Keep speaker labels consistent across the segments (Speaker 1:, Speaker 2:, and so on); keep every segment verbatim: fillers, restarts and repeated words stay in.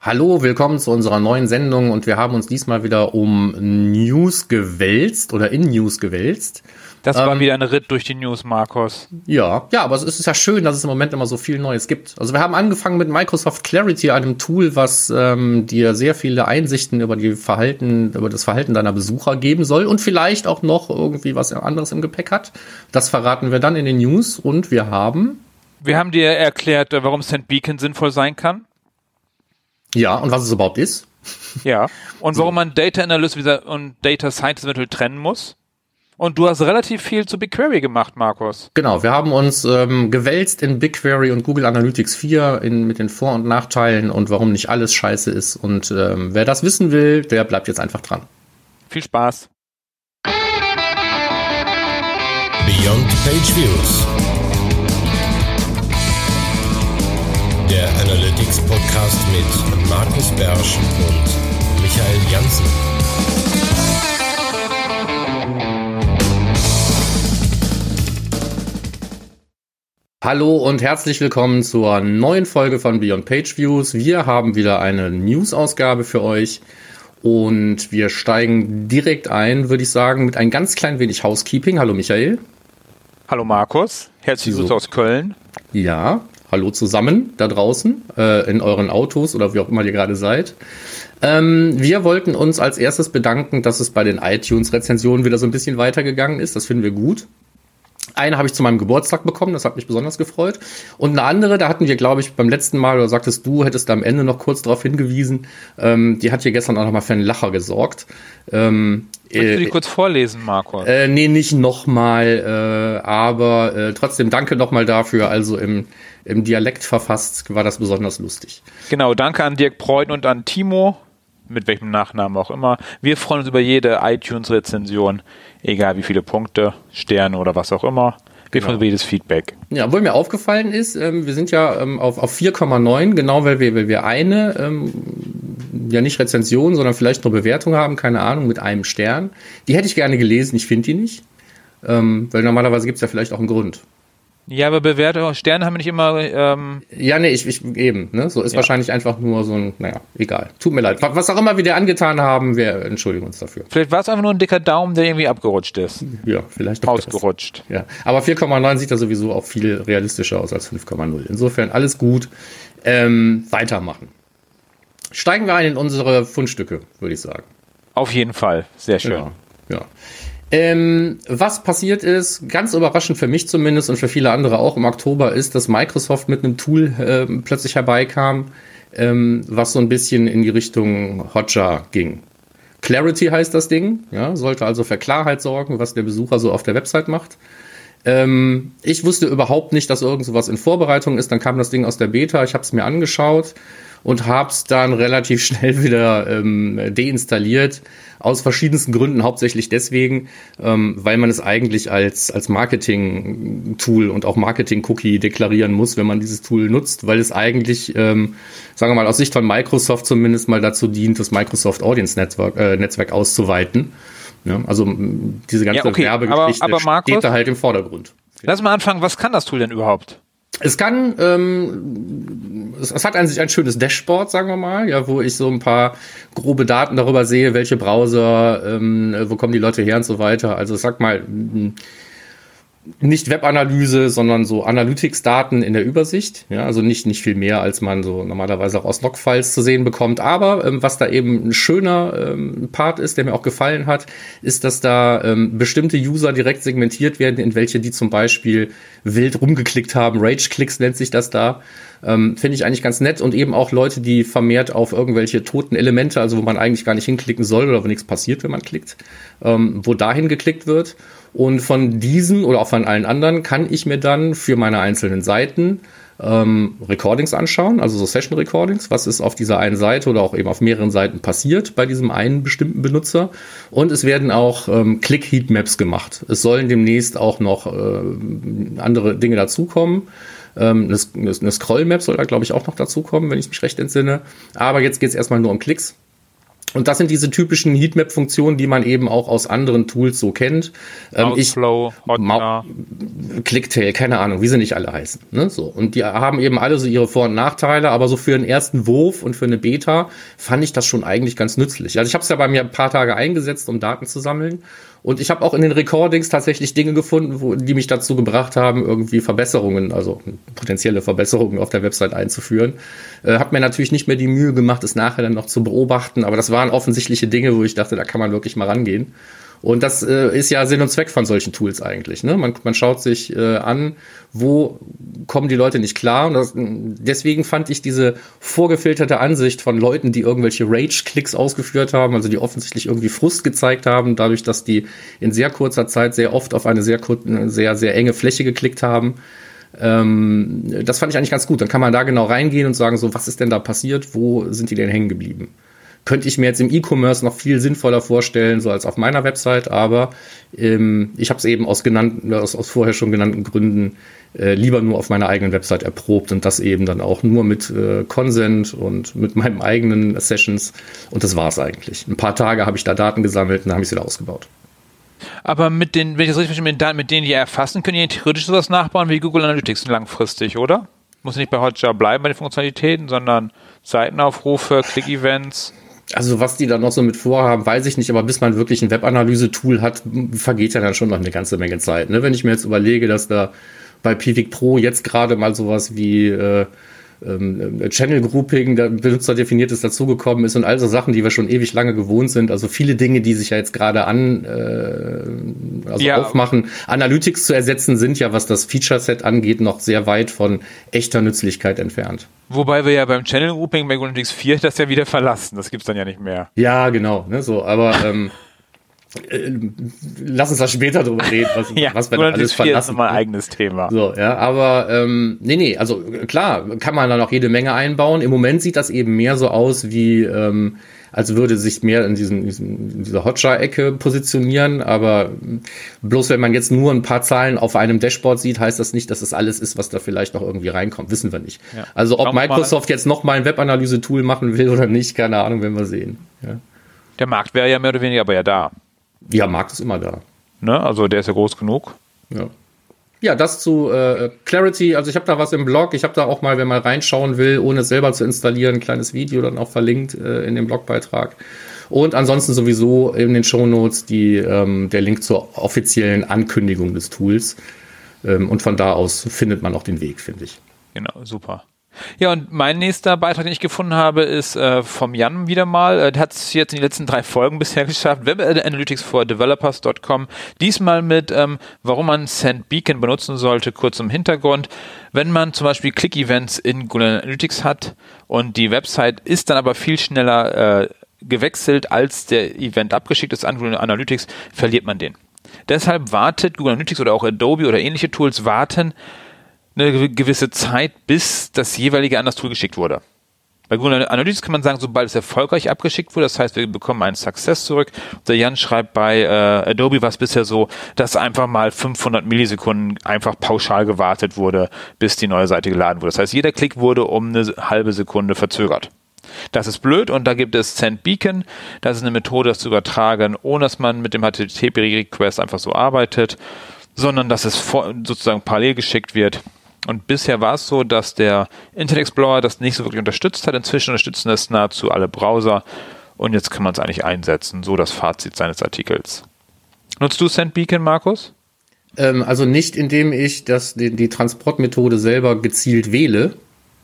Speaker 1: Hallo, willkommen zu unserer neuen Sendung und wir haben uns diesmal wieder um News gewälzt oder in News gewälzt.
Speaker 2: Das war ähm, wieder ein Ritt durch die News, Markus.
Speaker 1: Ja, ja, aber es ist ja schön, dass es im Moment immer so viel Neues gibt. Also wir haben angefangen mit Microsoft Clarity, einem Tool, was ähm, dir sehr viele Einsichten über die Verhalten, über das Verhalten deiner Besucher geben soll und vielleicht auch noch irgendwie was anderes im Gepäck hat. Das verraten wir dann in den News und wir haben...
Speaker 2: Wir haben dir erklärt, warum Saint Beacon sinnvoll sein kann.
Speaker 1: Ja, und was es überhaupt ist.
Speaker 2: Ja, und warum man Data Analyst und Data Scientist eventuell trennen muss. Und du hast relativ viel zu BigQuery gemacht, Markus.
Speaker 1: Genau, wir haben uns ähm, gewälzt in BigQuery und Google Analytics vier in, mit den Vor- und Nachteilen und warum nicht alles scheiße ist. Und ähm, wer das wissen will, der bleibt jetzt einfach dran.
Speaker 2: Viel Spaß.
Speaker 3: Beyond Page Views. Der Analytics-Podcast mit Markus Bersch und Michael Janssen.
Speaker 1: Hallo und herzlich willkommen zur neuen Folge von Beyond Page Views. Wir haben wieder eine News-Ausgabe für euch und wir steigen direkt ein, würde ich sagen, mit ein ganz klein wenig Housekeeping. Hallo Michael.
Speaker 2: Hallo Markus. Herzlich Grüße aus Köln.
Speaker 1: Ja. Hallo zusammen da draußen, äh, in euren Autos oder wie auch immer ihr gerade seid. Ähm, wir wollten uns als erstes bedanken, dass es bei den iTunes-Rezensionen wieder so ein bisschen weitergegangen ist. Das finden wir gut. Eine habe ich zu meinem Geburtstag bekommen, das hat mich besonders gefreut. Und eine andere, da hatten wir, glaube ich, beim letzten Mal, oder sagtest du, hättest da am Ende noch kurz darauf hingewiesen, ähm, die hat hier gestern auch nochmal für einen Lacher gesorgt. Ähm,
Speaker 2: Kannst du die äh, kurz vorlesen, Marco?
Speaker 1: Äh, nee, nicht nochmal, äh, aber äh, trotzdem danke nochmal dafür. Also im, im Dialekt verfasst war das besonders lustig.
Speaker 2: Genau, danke an Dirk Preuden und an Timo, mit welchem Nachnamen auch immer. Wir freuen uns über jede iTunes-Rezension, egal wie viele Punkte, Sterne oder was auch immer. Wir
Speaker 1: Genau.
Speaker 2: freuen uns über jedes Feedback.
Speaker 1: Ja, obwohl mir aufgefallen ist, ähm, wir sind ja ähm, auf, auf vier Komma neun, genau weil wir, weil wir eine, ähm, ja nicht Rezension, sondern vielleicht nur Bewertung haben, keine Ahnung, mit einem Stern. Die hätte ich gerne gelesen, ich finde die nicht. Ähm, weil normalerweise gibt es ja vielleicht auch einen Grund.
Speaker 2: Ja, aber Bewertung, Sterne haben wir nicht immer... Ähm
Speaker 1: ja, nee, ich, ich eben, ne? So ist
Speaker 2: ja.
Speaker 1: Wahrscheinlich einfach nur so ein, naja, egal. Tut mir leid. Was auch immer wir dir angetan haben, wir entschuldigen uns dafür.
Speaker 2: Vielleicht war es einfach nur ein dicker Daumen, der irgendwie abgerutscht ist.
Speaker 1: Ja, vielleicht
Speaker 2: auch ausgerutscht.
Speaker 1: Das. Ja, aber vier Komma neun sieht ja sowieso auch viel realistischer aus als fünf Komma null. Insofern alles gut. Ähm, weitermachen. Steigen wir ein in unsere Fundstücke, würde ich sagen.
Speaker 2: Auf jeden Fall. Sehr schön.
Speaker 1: Ja, ja. Ähm, was passiert ist, ganz überraschend für mich zumindest und für viele andere auch im Oktober, ist, dass Microsoft mit einem Tool äh, plötzlich herbeikam, ähm, was so ein bisschen in die Richtung Hotjar ging. Clarity heißt das Ding, ja, sollte also für Klarheit sorgen, was der Besucher so auf der Website macht. Ähm, ich wusste überhaupt nicht, dass irgend sowas in Vorbereitung ist, dann kam das Ding aus der Beta, ich habe es mir angeschaut und habe es dann relativ schnell wieder ähm, deinstalliert, aus verschiedensten Gründen, hauptsächlich deswegen, ähm, weil man es eigentlich als, als Marketing-Tool und auch Marketing-Cookie deklarieren muss, wenn man dieses Tool nutzt, weil es eigentlich, ähm, sagen wir mal, aus Sicht von Microsoft zumindest mal dazu dient, das Microsoft Audience Network, äh, Netzwerk auszuweiten. Ja, also diese ganze
Speaker 2: ja, okay,
Speaker 1: Werbegeschichte
Speaker 2: aber, aber Markus,
Speaker 1: steht da halt im Vordergrund.
Speaker 2: Lass mal anfangen, was kann das Tool denn überhaupt?
Speaker 1: Es kann, ähm, es, es hat an sich ein schönes Dashboard, sagen wir mal, ja, wo ich so ein paar grobe Daten darüber sehe, welche Browser, ähm, wo kommen die Leute her und so weiter. Also ich sag mal, nicht Webanalyse, sondern so Analytics-Daten in der Übersicht. Ja, also nicht, nicht viel mehr, als man so normalerweise auch aus Logfiles zu sehen bekommt. Aber ähm, was da eben ein schöner ähm, Part ist, der mir auch gefallen hat, ist, dass da ähm, bestimmte User direkt segmentiert werden, in welche die zum Beispiel wild rumgeklickt haben. Rage-Clicks nennt sich das da. Ähm, finde ich eigentlich ganz nett. Und eben auch Leute, die vermehrt auf irgendwelche toten Elemente, also wo man eigentlich gar nicht hinklicken soll oder wo nichts passiert, wenn man klickt, ähm, wo dahin geklickt wird. Und von diesen oder auch von allen anderen kann ich mir dann für meine einzelnen Seiten ähm, Recordings anschauen, also so Session-Recordings, was ist auf dieser einen Seite oder auch eben auf mehreren Seiten passiert bei diesem einen bestimmten Benutzer. Und es werden auch ähm, Click-Heatmaps gemacht. Es sollen demnächst auch noch äh, andere Dinge dazukommen. Ähm, eine, eine Scroll-Map soll da, glaube ich, auch noch dazukommen, wenn ich mich recht entsinne. Aber jetzt geht es erstmal nur um Klicks. Und das sind diese typischen Heatmap-Funktionen, die man eben auch aus anderen Tools so kennt. Ähm,
Speaker 2: Outflow, Hotjar,
Speaker 1: Clicktail, keine Ahnung, wie sie nicht alle heißen. Ne? So. Und die haben eben alle so ihre Vor- und Nachteile, aber so für einen ersten Wurf und für eine Beta fand ich das schon eigentlich ganz nützlich. Also ich habe es ja bei mir ein paar Tage eingesetzt, um Daten zu sammeln. Und ich habe auch in den Recordings tatsächlich Dinge gefunden, wo, die mich dazu gebracht haben, irgendwie Verbesserungen, also potenzielle Verbesserungen auf der Website einzuführen. Äh, hab mir natürlich nicht mehr die Mühe gemacht, es nachher dann noch zu beobachten, aber das waren offensichtliche Dinge, wo ich dachte, da kann man wirklich mal rangehen. Und das äh, ist ja Sinn und Zweck von solchen Tools eigentlich. Ne? Man, man schaut sich äh, an, wo kommen die Leute nicht klar. Und das, deswegen fand ich diese vorgefilterte Ansicht von Leuten, die irgendwelche Rage-Klicks ausgeführt haben, also die offensichtlich irgendwie Frust gezeigt haben, dadurch, dass die in sehr kurzer Zeit sehr oft auf eine sehr, sehr, sehr enge Fläche geklickt haben. Ähm, das fand ich eigentlich ganz gut. Dann kann man da genau reingehen und sagen, so, was ist denn da passiert? Wo sind die denn hängen geblieben? Könnte ich mir jetzt im E-Commerce noch viel sinnvoller vorstellen, so als auf meiner Website, aber ähm, ich habe es eben aus genannten, aus, aus vorher schon genannten Gründen äh, lieber nur auf meiner eigenen Website erprobt und das eben dann auch nur mit äh, Consent und mit meinen eigenen Sessions und das war's eigentlich. Ein paar Tage habe ich da Daten gesammelt und dann habe ich sie wieder ausgebaut.
Speaker 2: Aber mit den, wenn ich das richtig verstehe, mit den Daten, mit denen die erfassen, können die theoretisch sowas nachbauen wie Google Analytics langfristig, oder? Muss nicht bei Hotjar bleiben bei den Funktionalitäten, sondern Seitenaufrufe, Click-Events.
Speaker 1: Also was die da noch so mit vorhaben, weiß ich nicht, aber bis man wirklich ein Webanalyse-Tool hat, vergeht ja dann schon noch eine ganze Menge Zeit. Ne? Wenn ich mir jetzt überlege, dass da bei Pivik Pro jetzt gerade mal sowas wie äh, ähm, Channel Grouping, da benutzerdefiniertes dazugekommen ist und all so Sachen, die wir schon ewig lange gewohnt sind. Also viele Dinge, die sich ja jetzt gerade an äh, also ja. aufmachen. Analytics zu ersetzen sind ja, was das Feature-Set angeht, noch sehr weit von echter Nützlichkeit entfernt.
Speaker 2: Wobei wir ja beim Channel Grouping bei Google Analytics vier das ja wieder verlassen. Das gibt's dann ja nicht mehr.
Speaker 1: Ja, genau. Ne, so, aber ähm, äh, lass uns da später drüber reden, was,
Speaker 2: ja,
Speaker 1: was wir da alles verlassen.
Speaker 2: Das ist nochmal ein eigenes Thema.
Speaker 1: So, ja, aber ähm, nee, nee, also klar, kann man da noch jede Menge einbauen. Im Moment sieht das eben mehr so aus wie ähm, als würde sich mehr in, diesen, in dieser Hotjar-Ecke positionieren, aber bloß wenn man jetzt nur ein paar Zahlen auf einem Dashboard sieht, heißt das nicht, dass das alles ist, was da vielleicht noch irgendwie reinkommt, wissen wir nicht. Ja. Also ob Microsoft jetzt noch mal ein Webanalyse-Tool machen will oder nicht, keine Ahnung, werden wir sehen. Ja.
Speaker 2: Der Markt wäre ja mehr oder weniger aber ja da.
Speaker 1: Ja, Markt ist immer da.
Speaker 2: Ne? Also der ist ja groß genug.
Speaker 1: Ja. Ja, das zu äh, Clarity. Also ich habe da was im Blog. Ich habe da auch mal, wenn man reinschauen will, ohne es selber zu installieren, ein kleines Video dann auch verlinkt äh, in dem Blogbeitrag. Und ansonsten sowieso in den Shownotes die, ähm, der Link zur offiziellen Ankündigung des Tools. Ähm, und von da aus findet man auch den Weg, finde ich.
Speaker 2: Genau, super. Ja, und mein nächster Beitrag, den ich gefunden habe, ist äh, vom Jan wieder mal. Er hat es jetzt in den letzten drei Folgen bisher geschafft. Web Analytics for Developers Punkt com. Diesmal mit, ähm, warum man SendBeacon benutzen sollte, kurz im Hintergrund. Wenn man zum Beispiel Click-Events in Google Analytics hat und die Website ist dann aber viel schneller äh, gewechselt, als der Event abgeschickt ist an Google Analytics, verliert man den. Deshalb wartet Google Analytics oder auch Adobe oder ähnliche Tools warten eine gewisse Zeit, bis das jeweilige an das Tool geschickt wurde. Bei Google Analytics kann man sagen, sobald es erfolgreich abgeschickt wurde, das heißt, wir bekommen einen Success zurück. Der Jan schreibt bei äh, Adobe war es bisher so, dass einfach mal fünfhundert Millisekunden einfach pauschal gewartet wurde, bis die neue Seite geladen wurde. Das heißt, jeder Klick wurde um eine halbe Sekunde verzögert. Das ist blöd und da gibt es SendBeacon. Das ist eine Methode, das zu übertragen, ohne dass man mit dem H T T P-Request einfach so arbeitet, sondern dass es vor, sozusagen parallel geschickt wird. Und bisher war es so, dass der Internet Explorer das nicht so wirklich unterstützt hat. Inzwischen unterstützen das nahezu alle Browser. Und jetzt kann man es eigentlich einsetzen. So das Fazit seines Artikels. Nutzt du SendBeacon, Markus?
Speaker 1: Ähm, also nicht, indem ich das, die, die Transportmethode selber gezielt wähle.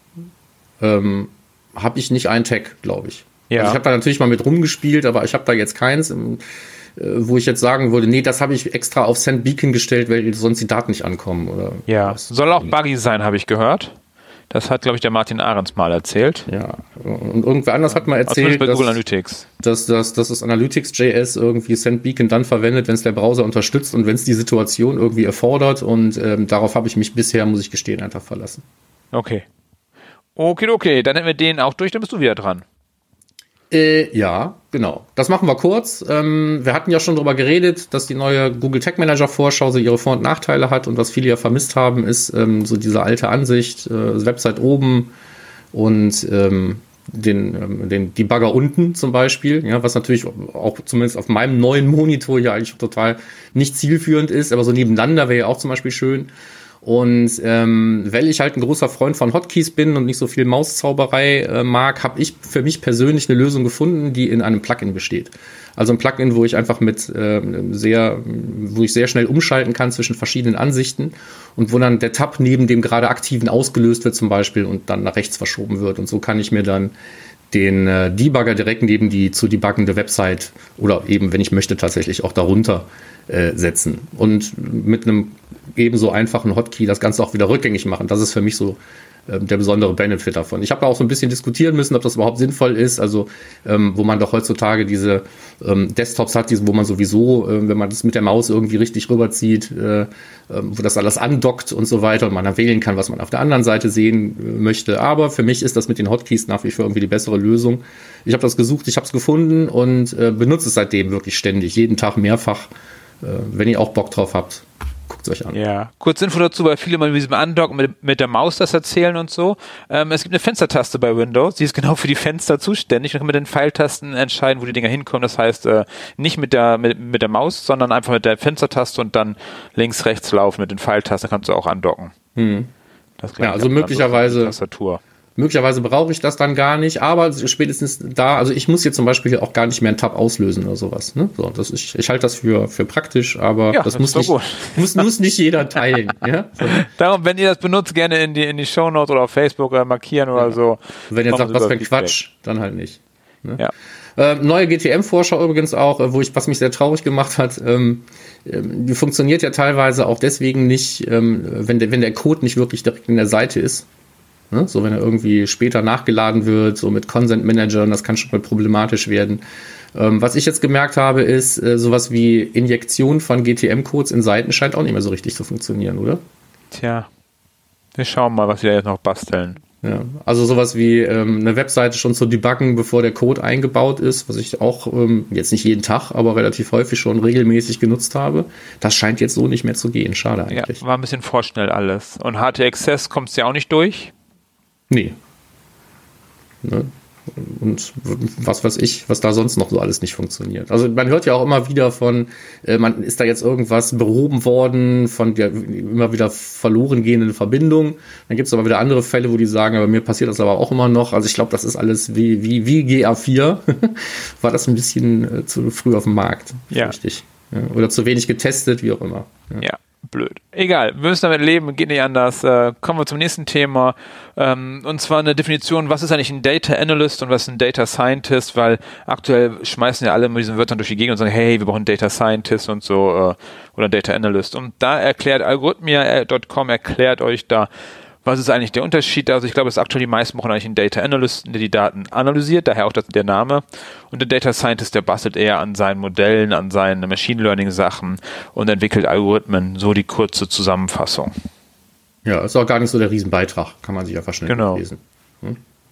Speaker 1: Ähm, habe ich nicht einen Tag, glaube ich. Ja. Also ich habe da natürlich mal mit rumgespielt, aber ich habe da jetzt keins, im, äh, wo ich jetzt sagen würde, nee, das habe ich extra auf SendBeacon gestellt, weil sonst die Daten nicht ankommen. Oder
Speaker 2: ja, soll auch buggy sein, habe ich gehört. Das hat, glaube ich, der Martin Ahrens mal erzählt.
Speaker 1: Ja, und irgendwer anders hat mal erzählt,
Speaker 2: bei
Speaker 1: dass,
Speaker 2: Google Analytics.
Speaker 1: dass, dass, dass das Analytics Punkt J S irgendwie SendBeacon dann verwendet, wenn es der Browser unterstützt und wenn es die Situation irgendwie erfordert. Und ähm, darauf habe ich mich bisher, muss ich gestehen, einfach verlassen.
Speaker 2: Okay. Okay, okay, dann hätten wir den auch durch, dann bist du wieder dran.
Speaker 1: Äh, ja, genau. Das machen wir kurz. Ähm, wir hatten ja schon darüber geredet, dass die neue Google Tag Manager Vorschau so ihre Vor- und Nachteile hat und was viele ja vermisst haben, ist ähm, so diese alte Ansicht, äh, Website oben und ähm, den, den Debugger unten zum Beispiel, ja, was natürlich auch zumindest auf meinem neuen Monitor hier eigentlich total nicht zielführend ist, aber so nebeneinander wäre ja auch zum Beispiel schön. Und ähm, weil ich halt ein großer Freund von Hotkeys bin und nicht so viel Mauszauberei äh, mag, habe ich für mich persönlich eine Lösung gefunden, die in einem Plugin besteht. Also ein Plugin, wo ich einfach mit äh, sehr, wo ich sehr schnell umschalten kann zwischen verschiedenen Ansichten und wo dann der Tab neben dem gerade aktiven ausgelöst wird zum Beispiel und dann nach rechts verschoben wird. Und so kann ich mir dann den äh, Debugger direkt neben die zu debuggende Website oder eben, wenn ich möchte, tatsächlich auch darunter äh, setzen. Und mit einem ebenso einfachen Hotkey das Ganze auch wieder rückgängig machen. Das ist für mich so äh, der besondere Benefit davon. Ich habe da auch so ein bisschen diskutieren müssen, ob das überhaupt sinnvoll ist. Also ähm, wo man doch heutzutage diese ähm, Desktops hat, diese, wo man sowieso, äh, wenn man das mit der Maus irgendwie richtig rüberzieht, äh, äh, wo das alles andockt und so weiter und man dann wählen kann, was man auf der anderen Seite sehen äh, möchte. Aber für mich ist das mit den Hotkeys nach wie vor irgendwie die bessere Lösung. Ich habe das gesucht, ich habe es gefunden und äh, benutze es seitdem wirklich ständig, jeden Tag mehrfach. Äh, wenn ihr auch Bock drauf habt, guckt es euch an.
Speaker 2: Ja, kurz Info dazu, weil viele mal mit diesem Andocken mit, mit der Maus das erzählen und so. Ähm, es gibt eine Fenstertaste bei Windows, die ist genau für die Fenster zuständig. Man kann mit den Pfeiltasten entscheiden, wo die Dinger hinkommen. Das heißt, äh, nicht mit der, mit, mit der Maus, sondern einfach mit der Fenstertaste und dann links, rechts laufen mit den Pfeiltasten. Da kannst du auch andocken.
Speaker 1: Hm.
Speaker 2: Das
Speaker 1: ja, also möglicherweise...
Speaker 2: Tastatur.
Speaker 1: Möglicherweise brauche ich das dann gar nicht, aber spätestens da, also ich muss jetzt zum Beispiel auch gar nicht mehr einen Tab auslösen oder sowas. Ne? So, das ich, ich halte das für, für praktisch, aber
Speaker 2: ja,
Speaker 1: das,
Speaker 2: das
Speaker 1: muss, nicht, muss, muss nicht jeder teilen. Ja? So.
Speaker 2: Darum, wenn ihr das benutzt, gerne in die, in die Shownotes oder auf Facebook äh, markieren oder ja. so.
Speaker 1: Wenn ihr sagt, was für ein Quatsch, dann halt nicht. Ne?
Speaker 2: Ja.
Speaker 1: Äh, neue G T M-Vorschau übrigens auch, wo ich, was mich sehr traurig gemacht hat, ähm, die funktioniert ja teilweise auch deswegen nicht, ähm, wenn, der, wenn der Code nicht wirklich direkt in der Seite ist. Ne? So, wenn er irgendwie später nachgeladen wird, so mit Consent Managern, das kann schon mal problematisch werden. Ähm, was ich jetzt gemerkt habe, ist, äh, sowas wie Injektion von G T M-Codes in Seiten scheint auch nicht mehr so richtig zu funktionieren, oder?
Speaker 2: Tja, wir schauen mal, was wir jetzt noch basteln.
Speaker 1: Ja, also sowas wie ähm, eine Webseite schon zu debuggen, bevor der Code eingebaut ist, was ich auch ähm, jetzt nicht jeden Tag, aber relativ häufig schon regelmäßig genutzt habe. Das scheint jetzt so nicht mehr zu gehen. Schade eigentlich.
Speaker 2: Ja, war ein bisschen vorschnell alles. Und H T Access kommt es ja auch nicht durch?
Speaker 1: Nee. Ne? Und was weiß ich, was da sonst noch so alles nicht funktioniert. Also man hört ja auch immer wieder von, äh, man ist da jetzt irgendwas behoben worden, von der immer wieder verloren gehenden Verbindung. Dann gibt es aber wieder andere Fälle, wo die sagen, aber mir passiert das aber auch immer noch. Also ich glaube, das ist alles wie, wie, wie G A vier. War das ein bisschen äh, zu früh auf dem Markt.
Speaker 2: Ja.
Speaker 1: Richtig. Ja. Oder zu wenig getestet, wie auch immer.
Speaker 2: Ja. ja. Blöd. Egal, wir müssen damit leben, geht nicht anders. Äh, kommen wir zum nächsten Thema. Ähm, und zwar eine Definition, was ist eigentlich ein Data Analyst und was ist ein Data Scientist, weil aktuell schmeißen ja alle mit diesen Wörtern durch die Gegend und sagen, hey, wir brauchen einen Data Scientist und so äh, oder Data Analyst. Und da erklärt Algorithmia Punkt com erklärt euch da, was ist eigentlich der Unterschied? Also ich glaube, dass aktuell die meisten brauchen eigentlich einen Data Analyst, der die Daten analysiert, daher auch das, der Name. Und der Data Scientist, der bastelt eher an seinen Modellen, an seinen Machine Learning Sachen und entwickelt Algorithmen, so die kurze Zusammenfassung.
Speaker 1: Ja, ist auch gar nicht so der Riesenbeitrag, kann man sich einfach schnell
Speaker 2: genau.
Speaker 1: lesen. Hm?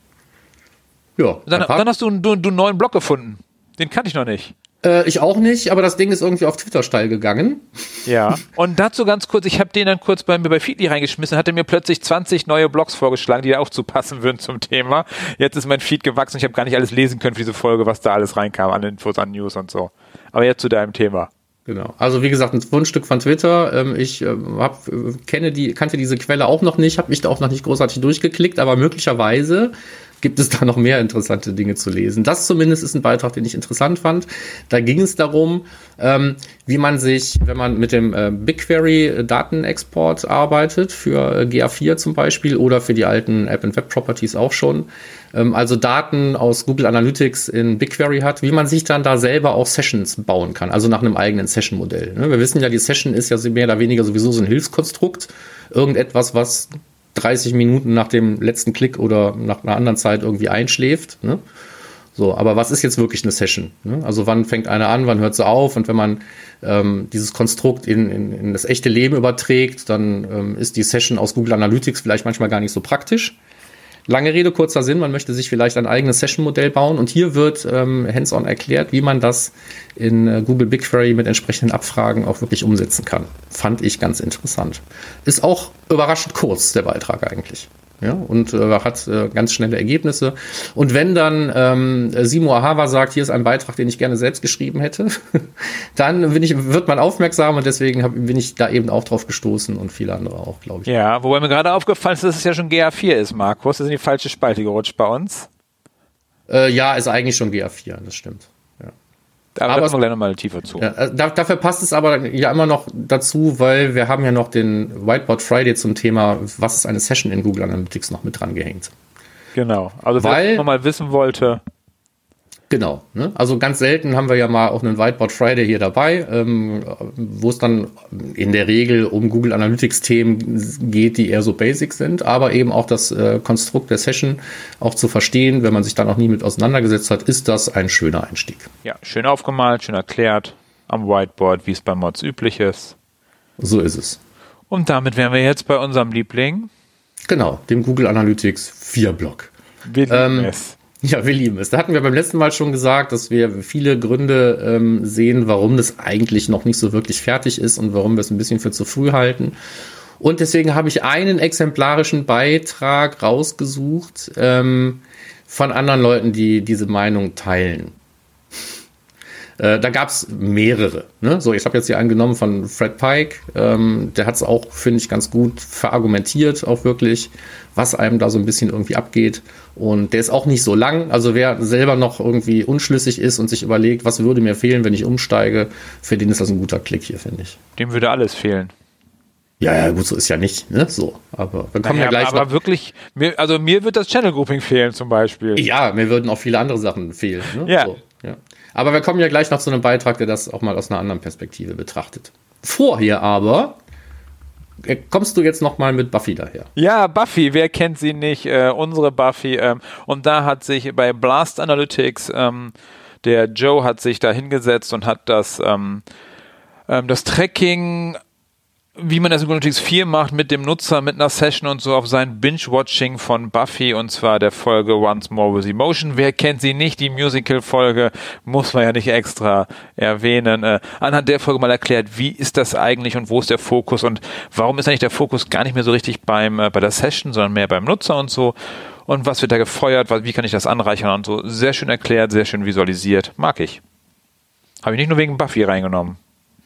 Speaker 1: Ja.
Speaker 2: Dann, dann hast du einen, du, du einen neuen Blog gefunden. Den kannte ich noch nicht.
Speaker 1: Äh, ich auch nicht, aber das Ding ist irgendwie auf Twitter steil gegangen.
Speaker 2: Ja. Und dazu ganz kurz, ich habe den dann kurz bei mir bei Feedly reingeschmissen, hatte mir plötzlich zwanzig neue Blogs vorgeschlagen, die da auch zu passen würden zum Thema. Jetzt ist mein Feed gewachsen, ich habe gar nicht alles lesen können für diese Folge, was da alles reinkam an Infos, an News und so. Aber jetzt zu deinem Thema.
Speaker 1: Genau. Also wie gesagt, ein Fundstück von Twitter. Ich hab, kenne die, kannte diese Quelle auch noch nicht, habe mich da auch noch nicht großartig durchgeklickt, aber möglicherweise gibt es da noch mehr interessante Dinge zu lesen. Das zumindest ist ein Beitrag, den ich interessant fand. Da ging es darum, ähm, wie man sich, wenn man mit dem äh, BigQuery-Datenexport arbeitet, für äh, G A vier zum Beispiel oder für die alten App- und Web-Properties auch schon, ähm, also Daten aus Google Analytics in BigQuery hat, wie man sich dann da selber auch Sessions bauen kann, also nach einem eigenen Session-Modell. Ne? Wir wissen ja, die Session ist ja mehr oder weniger sowieso so ein Hilfskonstrukt, irgendetwas, was dreißig Minuten nach dem letzten Klick oder nach einer anderen Zeit irgendwie einschläft. Ne? So, aber was ist jetzt wirklich eine Session? Ne? Also wann fängt eine an, wann hört sie auf? Und wenn man ähm, dieses Konstrukt in, in, in das echte Leben überträgt, dann ähm, ist die Session aus Google Analytics vielleicht manchmal gar nicht so praktisch. Lange Rede, kurzer Sinn, man möchte sich vielleicht ein eigenes Session-Modell bauen und hier wird ähm, hands-on erklärt, wie man das in äh, Google BigQuery mit entsprechenden Abfragen auch wirklich umsetzen kann. Fand ich ganz interessant. Ist auch überraschend kurz, der Beitrag eigentlich. Ja, und äh, hat äh, ganz schnelle Ergebnisse. Und wenn dann ähm, Simo Ahava sagt, hier ist ein Beitrag, den ich gerne selbst geschrieben hätte, dann bin ich, wird man aufmerksam und deswegen hab, bin ich da eben auch drauf gestoßen und viele andere auch, glaube ich.
Speaker 2: Ja, wobei mir gerade aufgefallen ist, dass es ja schon G A vier ist, Markus. Das ist in die falsche Spalte gerutscht bei uns.
Speaker 1: Äh, ja, ist eigentlich schon G A vier, das stimmt. Ja.
Speaker 2: Aber, aber da kommen wir gleich nochmal tiefer zu.
Speaker 1: Ja, da, dafür passt es aber ja immer noch dazu, weil wir haben ja noch den Whiteboard Friday zum Thema, was ist eine Session in Google Analytics, noch mit dran gehängt.
Speaker 2: Genau, also
Speaker 1: weil,
Speaker 2: wer noch mal wissen wollte.
Speaker 1: Genau, ne? Also ganz selten haben wir ja mal auch einen Whiteboard Friday hier dabei, ähm, wo es dann in der Regel um Google Analytics-Themen geht, die eher so basic sind, aber eben auch das äh, Konstrukt der Session auch zu verstehen, wenn man sich da noch nie mit auseinandergesetzt hat, ist das ein schöner Einstieg.
Speaker 2: Ja, schön aufgemalt, schön erklärt am Whiteboard, wie es bei Mods üblich ist.
Speaker 1: So ist es.
Speaker 2: Und damit wären wir jetzt bei unserem Liebling.
Speaker 1: Genau, dem Google Analytics vier Block.
Speaker 2: Wir lieben es.
Speaker 1: Ja, wir lieben es. Da hatten wir beim letzten Mal schon gesagt, dass wir viele Gründe ähm, sehen, warum das eigentlich noch nicht so wirklich fertig ist und warum wir es ein bisschen für zu früh halten. Und deswegen habe ich einen exemplarischen Beitrag rausgesucht ähm, von anderen Leuten, die diese Meinung teilen. Äh, da gab es mehrere. Ne? So, ich habe jetzt hier einen genommen von Fred Pike. Ähm, der hat es auch, finde ich, ganz gut verargumentiert, auch wirklich, was einem da so ein bisschen irgendwie abgeht. Und der ist auch nicht so lang. Also wer selber noch irgendwie unschlüssig ist und sich überlegt, was würde mir fehlen, wenn ich umsteige, für den ist das ein guter Klick hier, finde ich.
Speaker 2: Dem würde alles fehlen.
Speaker 1: Ja, ja, gut, so ist ja nicht, ne? So, aber wir kommen naja, ja gleich
Speaker 2: aber
Speaker 1: noch.
Speaker 2: wirklich, mir, also mir wird das Channel Grouping fehlen zum Beispiel.
Speaker 1: Ja, mir würden auch viele andere Sachen fehlen. Ne?
Speaker 2: Ja.
Speaker 1: So, ja. Aber wir kommen ja gleich noch zu einem Beitrag, der das auch mal aus einer anderen Perspektive betrachtet. Vorher aber kommst du jetzt noch mal mit Buffy daher.
Speaker 2: Ja, Buffy, wer kennt sie nicht? Äh, unsere Buffy. Ähm, und da hat sich bei Blast Analytics, ähm, der Joe hat sich da hingesetzt und hat das, ähm, ähm, das Tracking, wie man das in Google Analytics vier macht, mit dem Nutzer, mit einer Session und so auf sein Binge-Watching von Buffy, und zwar der Folge Once More with Emotion. Wer kennt sie nicht? Die Musical-Folge muss man ja nicht extra erwähnen. Äh, anhand der Folge mal erklärt, wie ist das eigentlich und wo ist der Fokus und warum ist eigentlich der Fokus gar nicht mehr so richtig beim äh, bei der Session, sondern mehr beim Nutzer und so. Und was wird da gefeuert? Wie kann ich das anreichern und so. Sehr schön erklärt, sehr schön visualisiert. Mag ich. Habe ich nicht nur wegen Buffy reingenommen.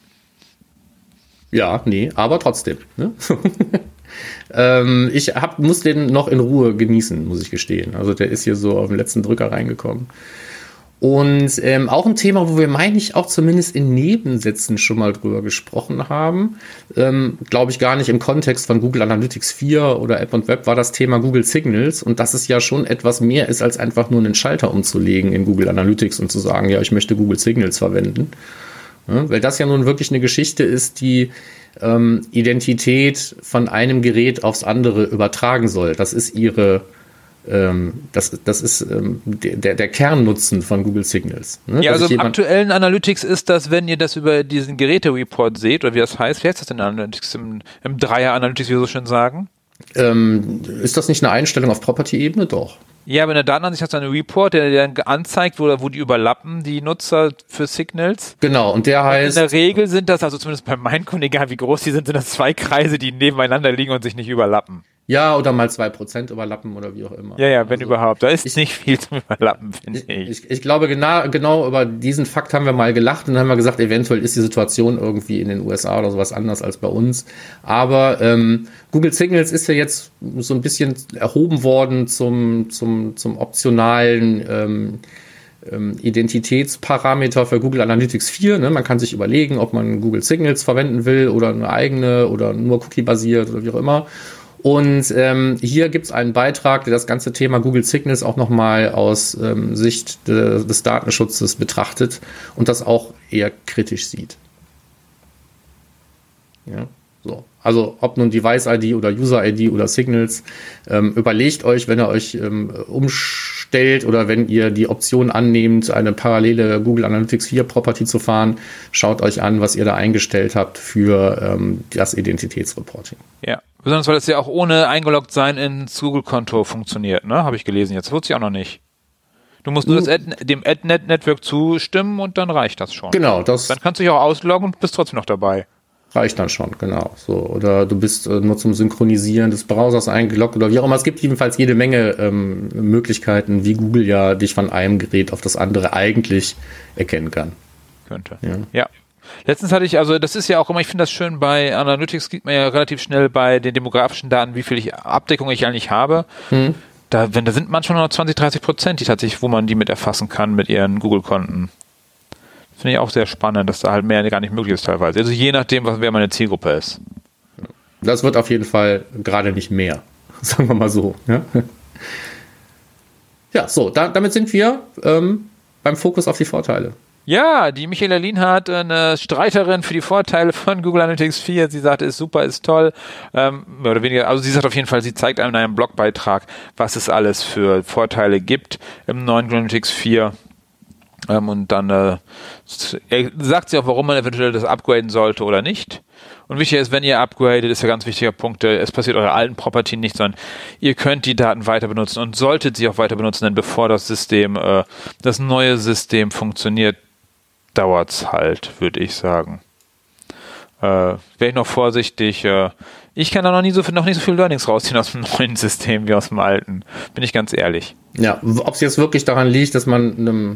Speaker 1: Ja, nee, aber trotzdem. Ne? ähm, ich hab, muss den noch in Ruhe genießen, muss ich gestehen. Also der ist hier so auf den letzten Drücker reingekommen. Und ähm, auch ein Thema, wo wir, meine ich, auch zumindest in Nebensätzen schon mal drüber gesprochen haben. Ähm, Glaube ich gar nicht im Kontext von Google Analytics vier oder App und Web, war das Thema Google Signals. Und dass es ja schon etwas mehr ist, als einfach nur einen Schalter umzulegen in Google Analytics und zu sagen, ja, ich möchte Google Signals verwenden. Ja, weil das ja nun wirklich eine Geschichte ist, die ähm, Identität von einem Gerät aufs andere übertragen soll. Das ist ihre, ähm, das, das ist ähm, der, der Kernnutzen von Google Signals. Ne?
Speaker 2: Ja, also im aktuellen Analytics ist das, wenn ihr das über diesen Geräte-Report seht, oder wie das heißt, wie heißt das denn in Analytics, im, im Dreier-Analytics, wie wir so schön sagen?
Speaker 1: Ähm, ist das nicht eine Einstellung auf Property-Ebene? Doch.
Speaker 2: Ja, aber in der Datenansicht hast du einen Report, der dir dann anzeigt, wo, wo die überlappen, die Nutzer für Signals.
Speaker 1: Genau, und der heißt...
Speaker 2: Und in der Regel sind das, also zumindest bei meinen Kunden, egal wie groß die sind, sind das zwei Kreise, die nebeneinander liegen und sich nicht überlappen.
Speaker 1: Ja, oder mal zwei Prozent überlappen oder wie auch immer.
Speaker 2: Ja, ja, wenn also, überhaupt. Da ist
Speaker 1: ich,
Speaker 2: nicht viel zum Überlappen, finde ich.
Speaker 1: Ich, ich glaube, genau, genau über diesen Fakt haben wir mal gelacht und haben wir gesagt, eventuell ist die Situation irgendwie in den U S A oder sowas anders als bei uns. Aber ähm, Google Signals ist ja jetzt so ein bisschen erhoben worden zum, zum, zum optionalen ähm, ähm, Identitätsparameter für Google Analytics vier. Ne? Man kann sich überlegen, ob man Google Signals verwenden will oder eine eigene oder nur Cookie-basiert oder wie auch immer. Und ähm, hier gibt es einen Beitrag, der das ganze Thema Google Signals auch nochmal aus ähm, Sicht de, des Datenschutzes betrachtet und das auch eher kritisch sieht. Ja, so. Also ob nun Device-I D oder User-I D oder Signals, ähm, überlegt euch, wenn ihr euch ähm, umstellt oder wenn ihr die Option annehmt, eine parallele Google Analytics vier Property zu fahren, schaut euch an, was ihr da eingestellt habt für ähm, das Identitätsreporting.
Speaker 2: Ja. Besonders, weil es ja auch ohne eingeloggt sein ins Google-Konto funktioniert, ne? Habe ich gelesen. Jetzt wird es ja auch noch nicht. Du musst nur das Ad, dem AdNet-Network zustimmen und dann reicht das schon.
Speaker 1: Genau. Das
Speaker 2: dann kannst du dich auch ausloggen und bist trotzdem noch dabei.
Speaker 1: reicht dann schon, genau. So, oder du bist äh, nur zum Synchronisieren des Browsers eingeloggt oder wie auch immer. Es gibt jedenfalls jede Menge ähm, Möglichkeiten, wie Google ja dich von einem Gerät auf das andere eigentlich erkennen kann.
Speaker 2: Könnte. Ja. ja. Letztens hatte ich, also das ist ja auch immer, ich finde das schön, bei Analytics sieht man ja relativ schnell bei den demografischen Daten, wie viel ich Abdeckung ich eigentlich habe. Hm. Da, wenn, da sind manchmal noch zwanzig, dreißig Prozent, die tatsächlich, wo man die mit erfassen kann mit ihren Google-Konten. Finde ich auch sehr spannend, dass da halt mehr gar nicht möglich ist teilweise. Also je nachdem, was, wer meine Zielgruppe ist.
Speaker 1: Das wird auf jeden Fall gerade nicht mehr. Sagen wir mal so. Ja, ja so, da, damit sind wir ähm, beim Fokus auf die Vorteile.
Speaker 2: Ja, die Michaela Lienhardt, eine Streiterin für die Vorteile von Google Analytics vier. Sie sagte, ist super, ist toll. Ähm, mehr oder weniger, also sie sagt auf jeden Fall, sie zeigt einem in einem Blogbeitrag, was es alles für Vorteile gibt im neuen Google Analytics vier. Ähm, und dann äh, sagt sie auch, warum man eventuell das upgraden sollte oder nicht. Und wichtig ist, wenn ihr upgradet, ist ja ganz wichtiger Punkt, es passiert eurer alten Property nicht, sondern ihr könnt die Daten weiter benutzen und solltet sie auch weiter benutzen, denn bevor das System, äh, das neue System funktioniert, dauert's halt, würde ich sagen. Äh, wäre ich noch vorsichtig. Äh, ich kann da noch nie so viel, noch nicht so viel Learnings rausziehen aus dem neuen System wie aus dem alten. Bin ich ganz ehrlich.
Speaker 1: Ja, ob es jetzt wirklich daran liegt, dass man einem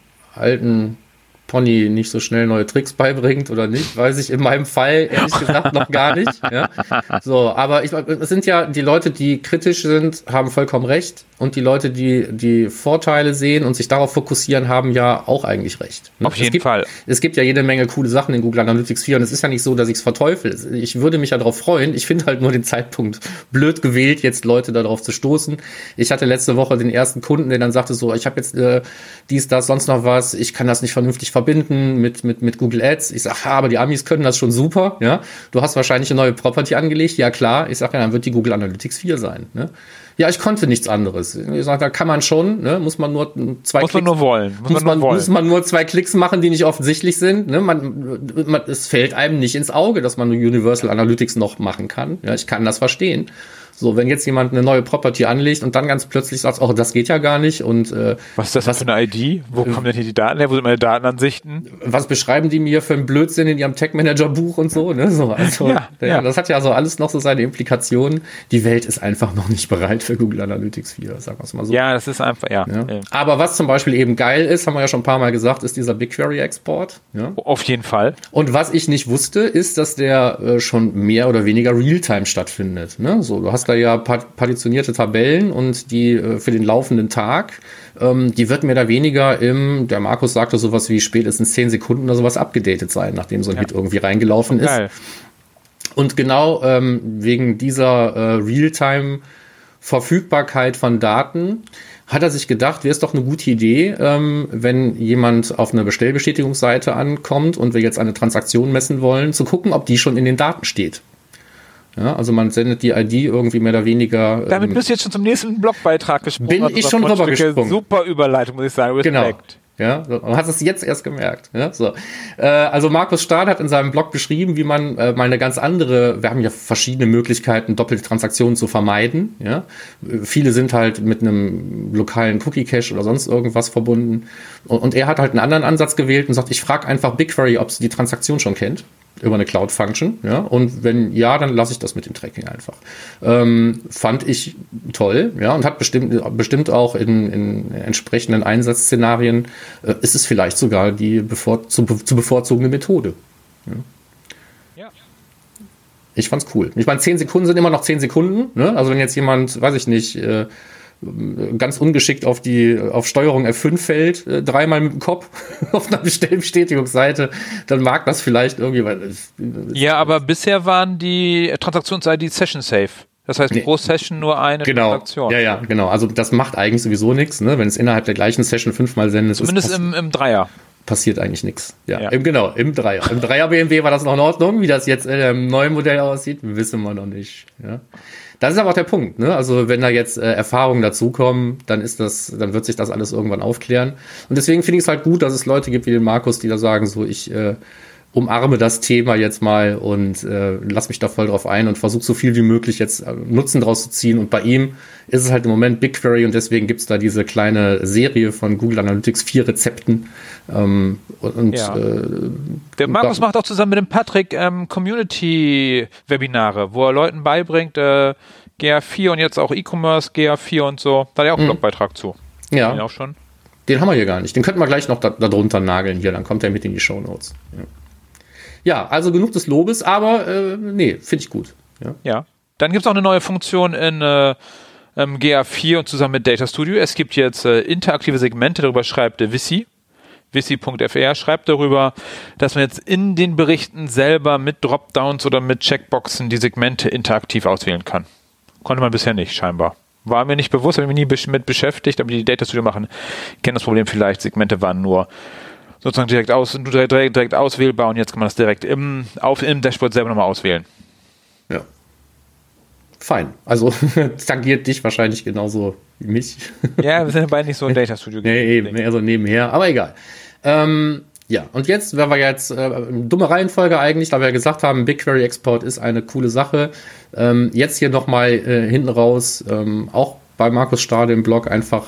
Speaker 1: alten Pony nicht so schnell neue Tricks beibringt oder nicht, weiß ich in meinem Fall ehrlich gesagt noch gar nicht. Ja. So, aber ich, es sind ja die Leute, die kritisch sind, haben vollkommen recht, und die Leute, die die Vorteile sehen und sich darauf fokussieren, haben ja auch eigentlich recht.
Speaker 2: Ne? Auf jeden
Speaker 1: es gibt,
Speaker 2: Fall.
Speaker 1: Es gibt ja jede Menge coole Sachen in Google Analytics vier, und es ist ja nicht so, dass ich es verteufel. Ich würde mich ja darauf freuen. Ich finde halt nur den Zeitpunkt blöd gewählt, jetzt Leute darauf zu stoßen. Ich hatte letzte Woche den ersten Kunden, der dann sagte so, ich habe jetzt äh, dies, das, sonst noch was, ich kann das nicht vernünftig verbinden mit mit mit Google Ads. Ich sage, aber die Amis können das schon super. Ja, du hast wahrscheinlich eine neue Property angelegt. Ja klar. Ich sage, ja, dann wird die Google Analytics vier sein. Ne? Ja, ich konnte nichts anderes. Ich sage, da kann man schon, ne? Muss man nur zwei
Speaker 2: muss
Speaker 1: Klicks,
Speaker 2: man nur wollen.
Speaker 1: Muss, muss man, nur wollen. Muss man nur zwei Klicks machen, die nicht offensichtlich sind. Ne? Man, man, es fällt einem nicht ins Auge, dass man Universal Analytics noch machen kann. Ja, ich kann das verstehen. So, wenn jetzt jemand eine neue Property anlegt und dann ganz plötzlich sagt, oh, das geht ja gar nicht, und äh,
Speaker 2: was ist das was, für eine I D? Wo äh, kommen denn hier die Daten her? Wo sind meine Datenansichten?
Speaker 1: Was beschreiben die mir für einen Blödsinn in ihrem Tech-Manager-Buch und so? Ne? So, also, ja, ja, ja. Das hat ja so alles noch so seine Implikationen. Die Welt ist einfach noch nicht bereit für Google Analytics vier, sagen wir es mal so.
Speaker 2: Ja, das ist einfach, ja.
Speaker 1: ja. Aber was zum Beispiel eben geil ist, haben wir ja schon ein paar Mal gesagt, ist dieser BigQuery-Export. Ja?
Speaker 2: Auf jeden Fall.
Speaker 1: Und was ich nicht wusste, ist, dass der äh, schon mehr oder weniger Realtime stattfindet. Ne? So, du hast da ja part- partitionierte Tabellen, und die äh, für den laufenden Tag, ähm, die wird mehr oder weniger im, der Markus sagte sowas wie spätestens zehn Sekunden oder sowas abgedatet sein, nachdem so ein ja. Hit irgendwie reingelaufen ist. Geil. Und genau ähm, wegen dieser äh, Realtime-Verfügbarkeit von Daten hat er sich gedacht, wäre es doch eine gute Idee, ähm, wenn jemand auf einer Bestellbestätigungsseite ankommt und wir jetzt eine Transaktion messen wollen, zu gucken, ob die schon in den Daten steht. Ja, also man sendet die I D irgendwie mehr oder weniger.
Speaker 2: Damit bist du jetzt schon zum nächsten Blogbeitrag gesprungen.
Speaker 1: Bin also ich schon rübergesprungen.
Speaker 2: Super Überleitung, muss ich sagen. Respekt.
Speaker 1: Genau. Ja, man hat es jetzt erst gemerkt. Ja, so. Äh, also Markus Stahl hat in seinem Blog beschrieben, wie man äh, mal eine ganz andere, wir haben ja verschiedene Möglichkeiten, doppelte Transaktionen zu vermeiden. Ja? Viele sind halt mit einem lokalen Cookie-Cache oder sonst irgendwas verbunden. Und, und er hat halt einen anderen Ansatz gewählt und sagt, ich frage einfach BigQuery, ob sie die Transaktion schon kennt. Über eine Cloud-Function, ja, und wenn ja, dann lasse ich das mit dem Tracking einfach. Ähm, fand ich toll, ja, und hat bestimmt, bestimmt auch in, in entsprechenden Einsatzszenarien, äh, ist es vielleicht sogar die bevor, zu, zu bevorzugende Methode. Ja. Ja. Ich fand's cool. Ich meine, zehn Sekunden sind immer noch zehn Sekunden, ne? Also wenn jetzt jemand, weiß ich nicht, äh, ganz ungeschickt auf die auf Steuerung F fünf fällt, äh, dreimal mit dem Kopf auf einer Bestellbestätigungsseite, dann mag das vielleicht irgendwie. Weil es, es
Speaker 2: ja, aber bisher waren die Transaktions-I D Session Safe. Das heißt, nee. pro Session nur eine
Speaker 1: genau.
Speaker 2: Transaktion.
Speaker 1: Ja, ja, genau. Also das macht eigentlich sowieso nichts, ne? Wenn es innerhalb der gleichen Session fünfmal sendet.
Speaker 2: Zumindest ist, im, im Dreier.
Speaker 1: Passiert eigentlich nichts. Ja, ja. Im, genau, im Dreier. Im Dreier B M W war das noch in Ordnung. Wie das jetzt im neuen Modell aussieht, wissen wir noch nicht. Ja. Das ist aber auch der Punkt, ne? Also wenn da jetzt äh, Erfahrungen dazukommen, dann ist das, dann wird sich das alles irgendwann aufklären. Und deswegen finde ich es halt gut, dass es Leute gibt wie den Markus, die da sagen, so ich äh, umarme das Thema jetzt mal und äh, lass mich da voll drauf ein und versuche so viel wie möglich jetzt äh, Nutzen draus zu ziehen. Und bei ihm ist es halt im Moment BigQuery und deswegen gibt's da diese kleine Serie von Google Analytics vier Rezepten. Ähm, und
Speaker 2: Ja.
Speaker 1: äh,
Speaker 2: Der Markus
Speaker 1: da,
Speaker 2: macht auch zusammen mit dem Patrick ähm, Community-Webinare, wo er Leuten beibringt, äh, G A vier und jetzt auch E-Commerce, G A vier und so. Da hat er auch einen
Speaker 1: Mhm.
Speaker 2: Blogbeitrag zu.
Speaker 1: ja.
Speaker 2: Den auch schon.
Speaker 1: Den haben wir hier gar nicht. Den könnten wir gleich noch da, da drunter nageln hier, dann kommt er mit in die Shownotes. Ja, ja, also genug des Lobes, aber äh, nee, finde ich gut. Ja.
Speaker 2: Ja. Dann gibt es auch eine neue Funktion in äh, ähm, G A vier und zusammen mit Data Studio. Es gibt jetzt äh, interaktive Segmente, darüber schreibt äh, Wissi. Wissi Punkt F R schreibt darüber, dass man jetzt in den Berichten selber mit Dropdowns oder mit Checkboxen die Segmente interaktiv auswählen kann. Konnte man bisher nicht, scheinbar. War mir nicht bewusst, habe ich mich nie mit beschäftigt, aber die Data Studio machen, kennen das Problem vielleicht, Segmente waren nur sozusagen direkt, aus, direkt, direkt auswählbar und jetzt kann man das direkt im, auf, im Dashboard selber nochmal auswählen.
Speaker 1: Ja. Fein. Also tangiert dich wahrscheinlich genauso wie mich.
Speaker 2: Ja, wir sind ja beide nicht so ein Data Studio.
Speaker 1: Nee, eben, eher so nebenher, aber egal. Ähm, ja, und jetzt, wenn wir jetzt, äh, dumme Reihenfolge eigentlich, da wir ja gesagt haben, BigQuery-Export ist eine coole Sache. Ähm, jetzt hier nochmal äh, hinten raus, ähm, auch bei Markus Stade im Blog einfach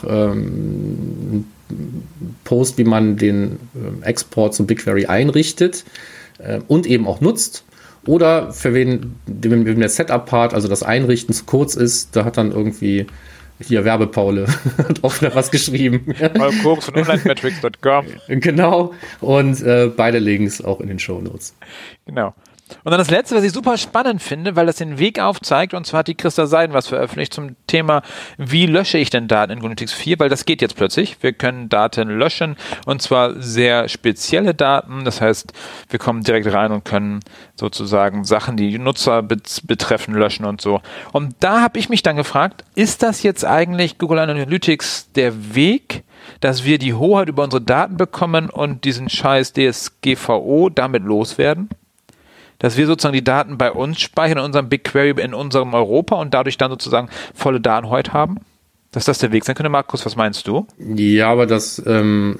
Speaker 1: ähm, Post, wie man den äh, Export zum BigQuery einrichtet äh, und eben auch nutzt. Oder für wen, dem, dem der Setup-Part, also das Einrichten zu kurz ist, da hat dann irgendwie hier Werbepaule hat auch wieder was geschrieben.
Speaker 2: Paul Koks von online metrics Punkt com.
Speaker 1: Genau. Und äh, beide Links auch in den Shownotes.
Speaker 2: Genau. Und dann das Letzte, was ich super spannend finde, weil das den Weg aufzeigt, und zwar hat die Christa Seiden was veröffentlicht zum Thema, wie lösche ich denn Daten in Google Analytics vier, weil das geht jetzt plötzlich. Wir können Daten löschen, und zwar sehr spezielle Daten. Das heißt, wir kommen direkt rein und können sozusagen Sachen, die Nutzer bet- betreffen, löschen und so. Und da habe ich mich dann gefragt, ist das jetzt eigentlich Google Analytics der Weg, dass wir die Hoheit über unsere Daten bekommen und diesen scheiß D S G V O damit loswerden? Dass wir sozusagen die Daten bei uns speichern in unserem BigQuery, in unserem Europa und dadurch dann sozusagen volle Datenhoheit haben? Dass das der Weg sein könnte, Markus, was meinst du?
Speaker 1: Ja, aber das, ähm,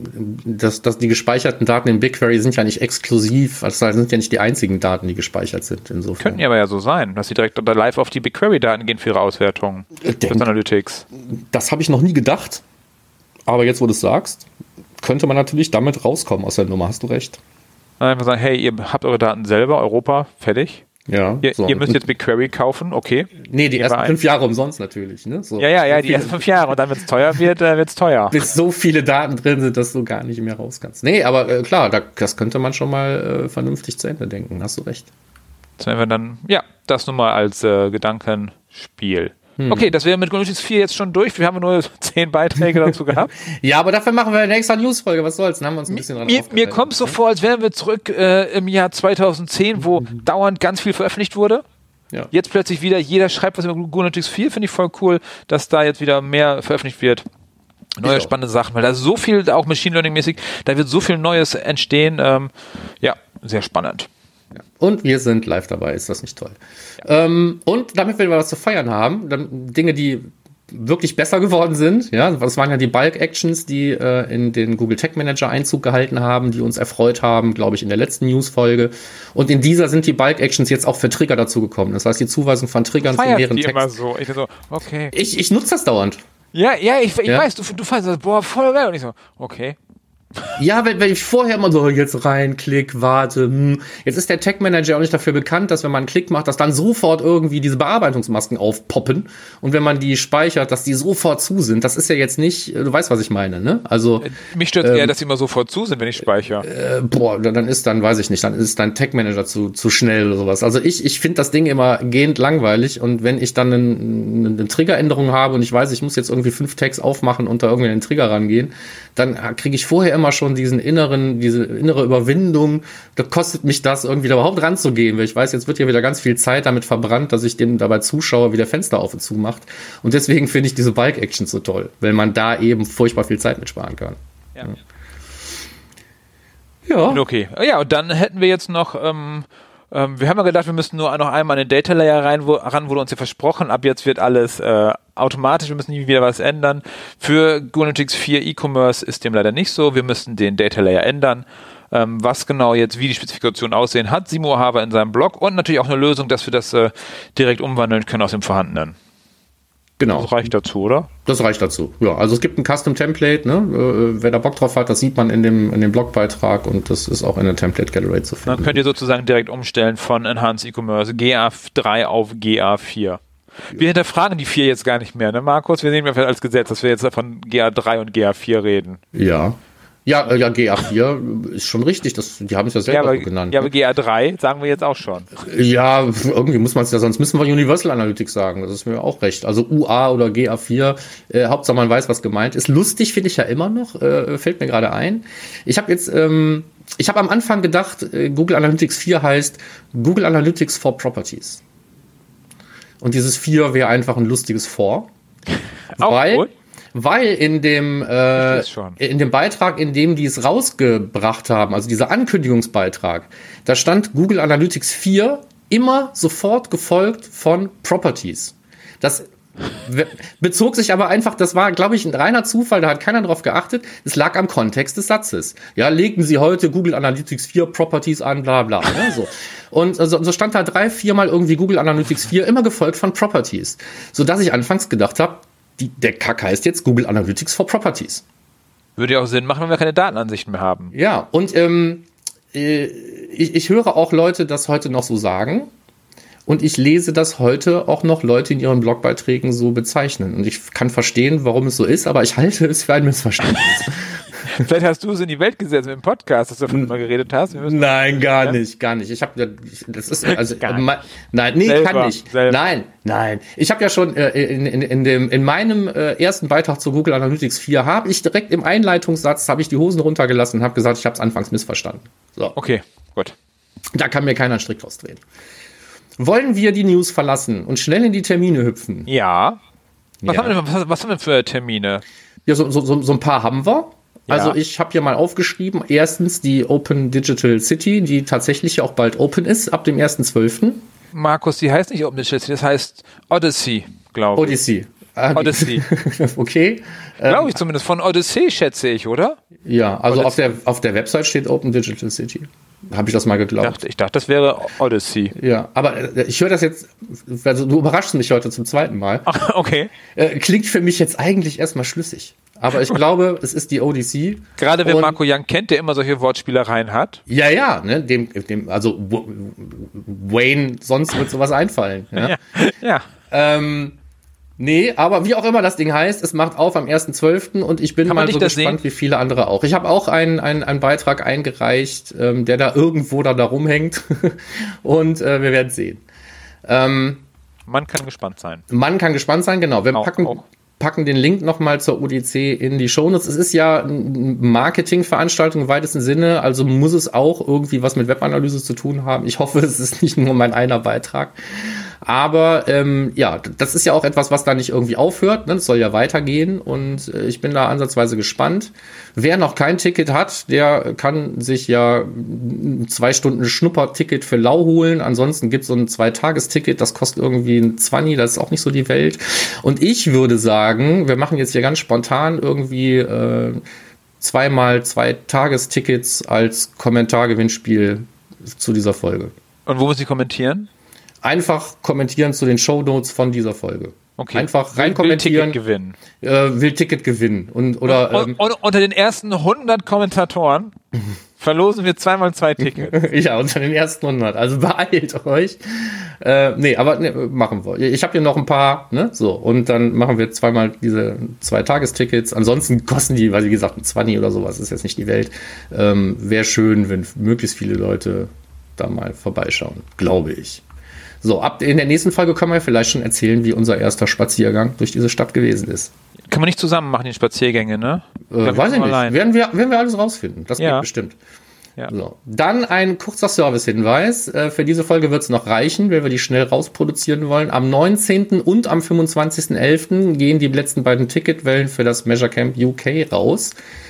Speaker 1: das, das, die gespeicherten Daten in BigQuery sind ja nicht exklusiv, also das sind ja nicht die einzigen Daten, die gespeichert sind. Insofern.
Speaker 2: Könnten ja aber ja so sein, dass sie direkt oder live auf die BigQuery-Daten gehen für ihre Auswertung. Für Analytics.
Speaker 1: Das habe ich noch nie gedacht, aber jetzt, wo du es sagst, könnte man natürlich damit rauskommen aus der Nummer, hast du recht.
Speaker 2: Einfach sagen, hey, ihr habt eure Daten selber, Europa, fertig.
Speaker 1: Ja.
Speaker 2: Ihr,
Speaker 1: so.
Speaker 2: ihr müsst jetzt BigQuery kaufen, okay.
Speaker 1: Nee, die
Speaker 2: Gehen
Speaker 1: ersten
Speaker 2: wir ein.
Speaker 1: fünf Jahre umsonst natürlich. Ne? So.
Speaker 2: Ja, ja, ja, die
Speaker 1: Viele-
Speaker 2: ersten fünf Jahre. Und dann, wenn es teuer wird, äh, wird es teuer.
Speaker 1: Bis so viele Daten drin sind, dass du gar nicht mehr raus kannst. Nee, aber äh, klar, da, das könnte man schon mal äh, vernünftig zu Ende denken. Hast du recht.
Speaker 2: Das werden wir dann, ja, das nun mal als äh, Gedankenspiel. Okay, das wäre mit Google Analytics vier jetzt schon durch. Wir haben nur zehn Beiträge dazu gehabt.
Speaker 1: Ja, aber dafür machen wir eine extra Newsfolge. Was soll's? Dann haben wir uns ein bisschen dran
Speaker 2: Mir, mir
Speaker 1: aufgeteilt.
Speaker 2: kommt es so vor, als wären wir zurück äh, im Jahr zweitausendzehn, wo dauernd ganz viel veröffentlicht wurde.
Speaker 1: Ja.
Speaker 2: Jetzt plötzlich wieder, jeder schreibt was über Google Analytics vier. Finde ich voll cool, dass da jetzt wieder mehr veröffentlicht wird. Neue
Speaker 1: Ich auch.
Speaker 2: spannende Sachen, weil da ist so viel, auch Machine Learning mäßig, da wird so viel Neues entstehen. Ähm, ja, sehr spannend.
Speaker 1: Ja. Und wir sind live dabei, ist das nicht toll? Ja. Ähm, und damit wir was zu feiern haben, dann Dinge, die wirklich besser geworden sind, ja, das waren ja die Bulk-Actions, die äh, in den Google Tag Manager Einzug gehalten haben, die uns erfreut haben, glaube ich, in der letzten News-Folge. Und in dieser sind die Bulk-Actions jetzt auch für Trigger dazugekommen. Das heißt, die Zuweisung von Triggern zu
Speaker 2: Feiert
Speaker 1: mehreren
Speaker 2: die immer
Speaker 1: Texten.
Speaker 2: so. Ich bin so, okay.
Speaker 1: Ich, ich nutze das dauernd.
Speaker 2: Ja, ja, ich, ich
Speaker 1: Ja.
Speaker 2: weiß, du, du fandest das, boah, voll geil. Und ich so, okay.
Speaker 1: Ja, wenn, wenn ich vorher immer so, jetzt rein, Klick, warte, hm. Jetzt ist der Tag Manager auch nicht dafür bekannt, dass wenn man einen Klick macht, dass dann sofort irgendwie diese Bearbeitungsmasken aufpoppen. Und wenn man die speichert, dass die sofort zu sind. Das ist ja jetzt nicht, du weißt, was ich meine, ne? Also,
Speaker 2: Mich stört eher, dass sie immer sofort zu sind, wenn ich speichere.
Speaker 1: äh, boah, dann ist dann, weiß ich nicht, dann ist dein Tag Manager zu, zu schnell oder sowas. Also ich, ich finde das Ding immer gehend langweilig. Und wenn ich dann eine, eine Triggeränderung habe und ich weiß, ich muss jetzt irgendwie fünf Tags aufmachen und da irgendwie an den Trigger rangehen, dann kriege ich vorher immer schon diesen inneren, diese innere Überwindung, da kostet mich das, irgendwie da überhaupt ranzugehen, weil ich weiß, jetzt wird ja wieder ganz viel Zeit damit verbrannt, dass ich dem dabei zuschaue, wie der Fenster auf und zu macht. Und deswegen finde ich diese Bulk-Actions so toll, weil man da eben furchtbar viel Zeit mitsparen kann.
Speaker 2: Ja.
Speaker 1: Ja.
Speaker 2: Okay. Ja, und dann hätten wir jetzt noch, ähm, ähm, wir haben ja gedacht, wir müssten nur noch einmal in den Data Layer rein, wo, ran, wurde uns ja versprochen, ab jetzt wird alles äh, automatisch, wir müssen nie wieder was ändern. Für Google Analytics vier E-Commerce ist dem leider nicht so, wir müssen den Data Layer ändern. ähm, was genau jetzt, wie die Spezifikationen aussehen, hat Simo Haber in seinem Blog und natürlich auch eine Lösung, dass wir das äh, direkt umwandeln können aus dem Vorhandenen.
Speaker 1: Genau.
Speaker 2: Das reicht dazu, oder?
Speaker 1: Das reicht dazu. Ja, also es gibt ein Custom-Template, ne? Äh, wer da Bock drauf hat, das sieht man in dem, in dem Blogbeitrag und das ist auch in der Template-Gallery zu finden.
Speaker 2: Dann könnt ihr sozusagen direkt umstellen von Enhanced E-Commerce G A drei auf G A vier. Wir hinterfragen die vier jetzt gar nicht mehr, ne Markus? Wir sehen ja als Gesetz, dass wir jetzt von G A drei und G A vier reden.
Speaker 1: Ja. Ja, ja, G A vier ist schon richtig, das, die haben es ja selber
Speaker 2: ja, aber,
Speaker 1: so genannt.
Speaker 2: Ja, aber G A drei sagen wir jetzt auch schon.
Speaker 1: Ja, irgendwie muss man es ja, sonst müssen wir Universal Analytics sagen, das ist mir auch recht. Also U A oder G A vier, äh, Hauptsache man weiß, was gemeint ist. Lustig finde ich ja immer noch, äh, fällt mir gerade ein. Ich habe jetzt, ähm, ich habe am Anfang gedacht, äh, Google Analytics vier heißt Google Analytics for Properties. Und dieses vier wäre einfach ein lustiges For.
Speaker 2: Auch
Speaker 1: weil,
Speaker 2: gut.
Speaker 1: Weil in dem, äh, in dem Beitrag, in dem die es rausgebracht haben, also dieser Ankündigungsbeitrag, da stand Google Analytics vier immer sofort gefolgt von Properties. Das bezog sich aber einfach, das war, glaube ich, ein reiner Zufall, da hat keiner drauf geachtet, es lag am Kontext des Satzes. Ja, legten Sie heute Google Analytics vier Properties an, bla bla. Ne, so. Und so, so stand da drei, viermal irgendwie Google Analytics vier, immer gefolgt von Properties. Sodass ich anfangs gedacht habe, Die, der Kack heißt jetzt Google Analytics for Properties.
Speaker 2: Würde ja auch Sinn machen, wenn wir keine Datenansichten mehr haben.
Speaker 1: Ja, und ähm, ich, ich höre auch Leute das heute noch so sagen und ich lese das heute auch noch Leute in ihren Blogbeiträgen so bezeichnen. Und ich kann verstehen, warum es so ist, aber ich halte es für ein Missverständnis.
Speaker 2: Vielleicht hast du es in die Welt gesetzt mit dem Podcast, dass du davon mal geredet hast.
Speaker 1: Nein, gar nicht, gar nicht. Ich habe, das ist also, ma, nein, nee,
Speaker 2: selber,
Speaker 1: kann nicht.
Speaker 2: Selber.
Speaker 1: Nein, nein. Ich habe ja schon äh, in, in, in dem in meinem äh, ersten Beitrag zu Google Analytics vier habe ich direkt im Einleitungssatz habe ich die Hosen runtergelassen und habe gesagt, ich habe es anfangs missverstanden. So.
Speaker 2: Okay, gut.
Speaker 1: Da kann mir keiner einen Strick draus drehen. Wollen wir die News verlassen und schnell in die Termine hüpfen?
Speaker 2: Ja. Was,
Speaker 1: ja.
Speaker 2: Haben, wir, was, was haben wir für Termine?
Speaker 1: Ja, so, so, so ein paar haben wir. Also ja. Ich habe hier mal aufgeschrieben, erstens die Open Digital City, die tatsächlich auch bald open ist, ab dem ersten zwölften
Speaker 2: Markus, die heißt nicht Open Digital City, das heißt Odyssey, glaube ich.
Speaker 1: Odyssey.
Speaker 2: Odyssey.
Speaker 1: Okay.
Speaker 2: Glaube ich zumindest, von Odyssey schätze ich, oder?
Speaker 1: Ja, also
Speaker 2: Odyssey.
Speaker 1: auf der, auf der Website steht Open Digital City. Habe ich das mal geglaubt.
Speaker 2: Ich dachte, ich dachte, das wäre Odyssey.
Speaker 1: Ja, aber ich höre das jetzt, also du überraschst mich heute zum zweiten Mal.
Speaker 2: Ach, okay.
Speaker 1: Äh, klingt für mich jetzt eigentlich erstmal schlüssig. Aber ich glaube, es ist die Odyssey.
Speaker 2: Gerade wer Marco Young kennt, der immer solche Wortspielereien hat.
Speaker 1: Ja, ja, ne, dem, dem, also Wayne, sonst wird sowas einfallen. Ja.
Speaker 2: Ja. ja.
Speaker 1: Ähm, nee, aber wie auch immer das Ding heißt, es macht auf am ersten zwölften und ich bin mal so gespannt, sehen? wie viele andere auch. Ich habe auch einen, einen, einen Beitrag eingereicht, ähm, der da irgendwo da, da rumhängt und äh, wir werden sehen. Ähm,
Speaker 2: man kann gespannt sein.
Speaker 1: Man kann gespannt sein, genau. Wir auch, packen, auch. packen den Link nochmal zur O D C in die Shownotes. Es ist ja eine Marketingveranstaltung im weitesten Sinne, also muss es auch irgendwie was mit Webanalyse zu tun haben. Ich hoffe, es ist nicht nur mein einer Beitrag. Aber ähm, ja, das ist ja auch etwas, was da nicht irgendwie aufhört. Ne? Das soll ja weitergehen und äh, ich bin da ansatzweise gespannt. Wer noch kein Ticket hat, der kann sich ja zwei Stunden Schnupperticket für lau holen. Ansonsten gibt es so ein Zwei-Tages-Ticket, das kostet irgendwie ein zwanzig, das ist auch nicht so die Welt. Und ich würde sagen, wir machen jetzt hier ganz spontan irgendwie äh, zweimal Zwei-Tages-Tickets als Kommentargewinnspiel zu dieser Folge.
Speaker 2: Und wo muss ich kommentieren?
Speaker 1: Einfach kommentieren zu den Shownotes von dieser Folge.
Speaker 2: Okay.
Speaker 1: Einfach rein kommentieren.
Speaker 2: Will Ticket gewinnen.
Speaker 1: Äh, will Ticket gewinnen. Und, oder,
Speaker 2: und, und, und unter den ersten hundert Kommentatoren verlosen wir zweimal zwei Tickets.
Speaker 1: Ja, unter den ersten hundert. Also beeilt euch. Äh, nee, aber nee, machen wir. Ich habe hier noch ein paar, ne? So. Und dann machen wir zweimal diese zwei Tagestickets. Ansonsten kosten die, weil wie gesagt, ein zwanzig oder sowas ist jetzt nicht die Welt. Ähm, wäre schön, wenn möglichst viele Leute da mal vorbeischauen. Glaube ich. So, ab in der nächsten Folge können wir vielleicht schon erzählen, wie unser erster Spaziergang durch diese Stadt gewesen ist.
Speaker 2: Kann man nicht zusammen machen, die Spaziergänge, ne?
Speaker 1: Äh, weiß ich nicht. Werden wir, werden wir alles rausfinden. Das
Speaker 2: ja.
Speaker 1: geht bestimmt.
Speaker 2: Ja.
Speaker 1: So. Dann ein kurzer Service-Hinweis. Äh, für diese Folge wird es noch reichen, wenn wir die schnell rausproduzieren wollen. Am neunzehnten und am fünfundzwanzigsten elften gehen die letzten beiden Ticketwellen für das Measure Camp U K raus.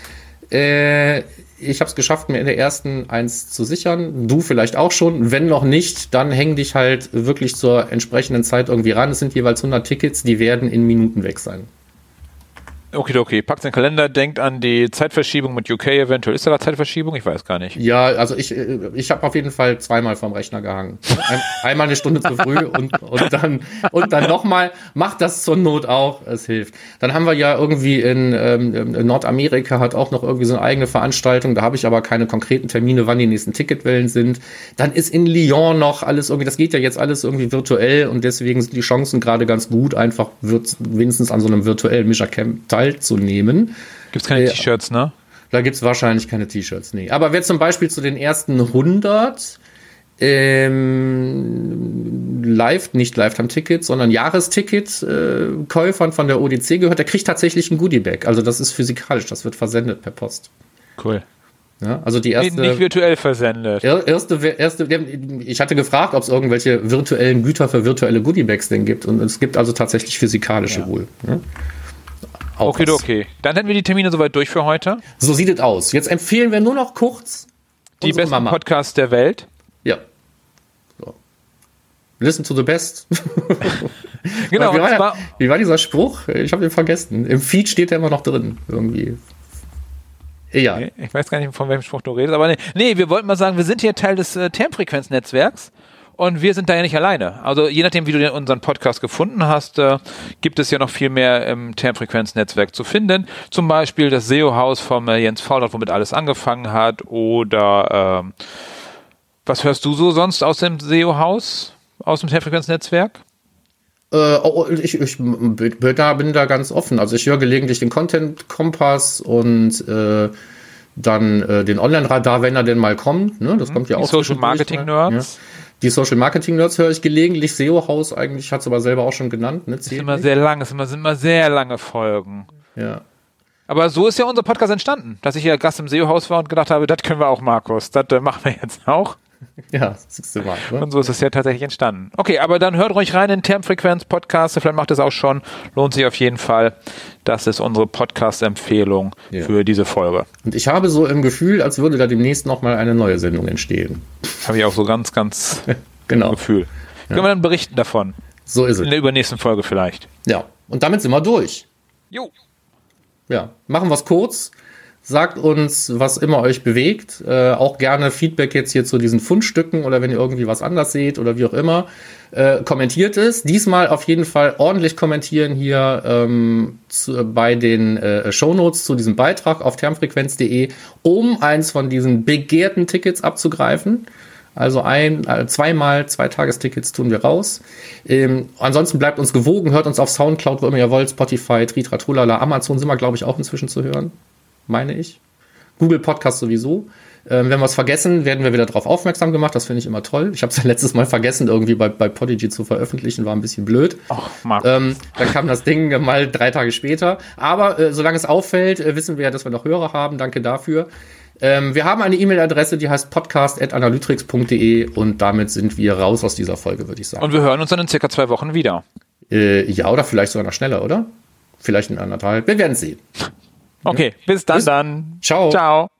Speaker 1: Äh, Ich habe es geschafft, mir in der ersten eins zu sichern. Du vielleicht auch schon. Wenn noch nicht, dann häng dich halt wirklich zur entsprechenden Zeit irgendwie ran. Es sind jeweils hundert Tickets, die werden in Minuten weg sein.
Speaker 2: Okay, okay. Packt den Kalender, denkt an die Zeitverschiebung mit U K eventuell. Ist da eine Zeitverschiebung? Ich weiß gar nicht.
Speaker 1: Ja, also ich, ich habe auf jeden Fall zweimal vom Rechner gehangen. Ein, einmal eine Stunde zu früh und, und dann, und dann nochmal. Macht das zur Not auch, es hilft. Dann haben wir ja irgendwie in, ähm, in Nordamerika hat auch noch irgendwie so eine eigene Veranstaltung. Da habe ich aber keine konkreten Termine, wann die nächsten Ticketwellen sind. Dann ist in Lyon noch alles irgendwie, das geht ja jetzt alles irgendwie virtuell und deswegen sind die Chancen gerade ganz gut, einfach wird, wenigstens an so einem virtuellen Mischercamp teilzunehmen.
Speaker 2: Gibt's keine äh, T-Shirts, ne?
Speaker 1: Da gibt's wahrscheinlich keine T-Shirts, nee. Aber wer zum Beispiel zu den ersten hundert ähm, Live, nicht Lifetime-Tickets, sondern Jahresticket-Käufern äh, von der O D C gehört, der kriegt tatsächlich ein Goodie-Bag. Also das ist physikalisch, das wird versendet per Post.
Speaker 2: Cool.
Speaker 1: Ja, also die erste,
Speaker 2: nicht virtuell versendet.
Speaker 1: Erste, erste, ich hatte gefragt, ob es irgendwelche virtuellen Güter für virtuelle Goodiebags denn gibt. Und es gibt also tatsächlich physikalische ja. wohl. Ja?
Speaker 2: Okay, okay. Dann hätten wir die Termine soweit durch für heute.
Speaker 1: So sieht es aus. Jetzt empfehlen wir nur noch kurz
Speaker 2: die besten Mama. Podcasts der Welt.
Speaker 1: Ja. So. Listen to the best.
Speaker 2: Genau.
Speaker 1: wie, war der, wie war dieser Spruch? Ich habe den vergessen. Im Feed steht der immer noch drin. Irgendwie. Ja.
Speaker 2: Okay, ich weiß gar nicht, von welchem Spruch du redest, aber nee, nee, wir wollten mal sagen, wir sind hier Teil des äh, Termfrequenz-Netzwerks und wir sind da ja nicht alleine. Also je nachdem, wie du den, unseren Podcast gefunden hast, äh, gibt es ja noch viel mehr im Termfrequenz-Netzwerk zu finden. Zum Beispiel das S E O-Haus vom äh, Jens Faulert, womit alles angefangen hat, oder ähm, was hörst du so sonst aus dem S E O-Haus, aus dem Termfrequenz-Netzwerk?
Speaker 1: Äh, ich, ich bin da, bin da ganz offen. Also ich höre gelegentlich den Content-Kompass und äh, dann äh, den Online-Radar, wenn er denn mal kommt. Ne? Das kommt ja
Speaker 2: die
Speaker 1: auch.
Speaker 2: Social-Marketing-Nerds.
Speaker 1: Ja. Die Social-Marketing-Nerds höre ich gelegentlich. S E O-Haus eigentlich, hat es aber selber auch schon genannt. Ne?
Speaker 2: Das sind immer sehr lange, das sind immer, sind immer sehr lange Folgen.
Speaker 1: Ja.
Speaker 2: Aber so ist ja unser Podcast entstanden, dass ich ja Gast im S E O-Haus war und gedacht habe, das können wir auch, Markus. Das äh, machen wir jetzt auch.
Speaker 1: Ja, das siehst du mal. Ne?
Speaker 2: Und so ist es ja tatsächlich entstanden. Okay, aber dann hört ruhig rein in Termfrequenz-Podcast. Vielleicht macht es auch schon. Lohnt sich auf jeden Fall. Das ist unsere Podcast-Empfehlung ja. für diese Folge.
Speaker 1: Und ich habe so im Gefühl, als würde da demnächst nochmal eine neue Sendung entstehen.
Speaker 2: Habe ich auch so ganz, ganz
Speaker 1: genau.
Speaker 2: im Gefühl.
Speaker 1: Ja.
Speaker 2: Können wir dann berichten davon?
Speaker 1: So ist es.
Speaker 2: In der übernächsten Folge vielleicht.
Speaker 1: Ja, und damit sind wir durch.
Speaker 2: Jo.
Speaker 1: Ja, machen wir es kurz. Sagt uns, was immer euch bewegt. Äh, auch gerne Feedback jetzt hier zu diesen Fundstücken oder wenn ihr irgendwie was anders seht oder wie auch immer. Äh, kommentiert es. Diesmal auf jeden Fall ordentlich kommentieren hier ähm, zu, bei den äh, Shownotes zu diesem Beitrag auf termfrequenz punkt de, um eins von diesen begehrten Tickets abzugreifen. Also ein, äh, zweimal zwei Tagestickets tun wir raus. Ähm, ansonsten bleibt uns gewogen, hört uns auf Soundcloud, wo immer ihr wollt, Spotify, Tritra, Trulala, Amazon sind wir, glaube ich, auch inzwischen zu hören. Meine ich. Google Podcast sowieso. Ähm, wenn wir es vergessen, werden wir wieder darauf aufmerksam gemacht. Das finde ich immer toll. Ich habe es ja letztes Mal vergessen, irgendwie bei, bei Podigy zu veröffentlichen. War ein bisschen blöd.
Speaker 2: Ach, Marc.
Speaker 1: Ähm, dann kam das Ding mal drei Tage später. Aber äh, solange es auffällt, äh, wissen wir ja, dass wir noch Hörer haben. Danke dafür. Ähm, wir haben eine E-Mail-Adresse, die heißt podcast at analytrix punkt de und damit sind wir raus aus dieser Folge, würde ich sagen.
Speaker 2: Und wir hören uns dann in circa zwei Wochen wieder.
Speaker 1: Äh, ja, oder vielleicht sogar noch schneller, oder? Vielleicht in anderthalb. Wir werden sehen.
Speaker 2: Okay, bis dann bis, dann.
Speaker 1: Ciao.
Speaker 2: Ciao.